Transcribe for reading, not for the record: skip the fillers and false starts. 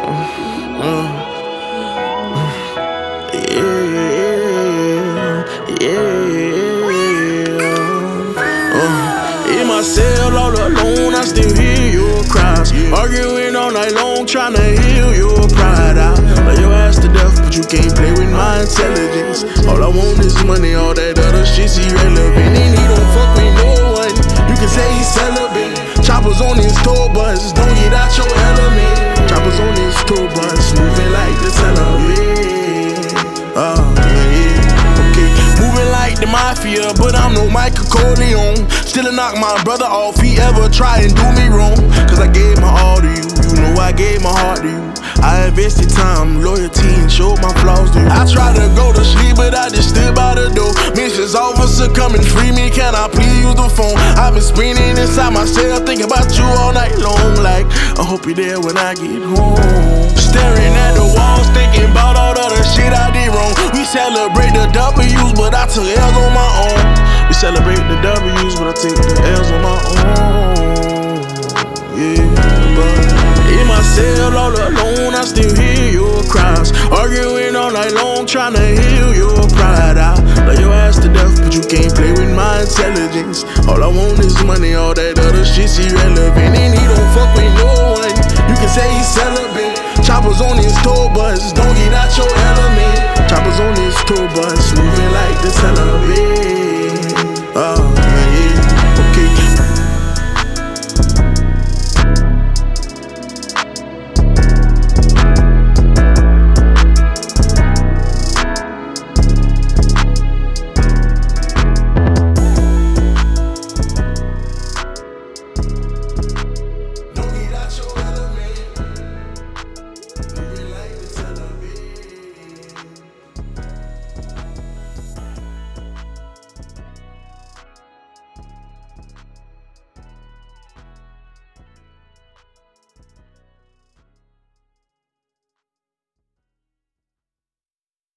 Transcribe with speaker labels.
Speaker 1: In my cell all alone, I still hear your cries. Arguing all night long, tryna heal your pride out. Love your ass to death, but you can't play with my intelligence. All I want is money, all that other shit's irrelevant. And he don't fuck with no one, you can say he's celibate. Choppers on his tour bus, don't get out your element. Choppers on his tour bus, moving like the celibate. Moving like the mafia, but I'm no Michael Corleone. Still knock my brother off, he ever try and do me wrong. Cause I gave my all to you, you know I gave my heart to you. I invested time, loyalty, and showed my flaws to you. I tried to go to sleep, but I just stood by the door. Missions officer, come and free me, can I please use the phone? I've been spinning inside myself, thinking about you all night long. Like, I hope you're there when I get home. Staring at the walls, thinking about all the other shit I did wrong. We celebrate the W's, but I took L's on my own. We celebrate the W's, but I take the L's on my own. Yeah, but in my cell all alone, I still hear your cries. Arguing all night long, tryna heal your pride out. Love your ass to death, but you can't play with my intelligence. All I want is money, all that other shit's irrelevant. And he don't fuck with no one, you can say he's celibate. Choppers on his tour bus, don't get out your element. Choppers on his tour bus, moving like the celibate.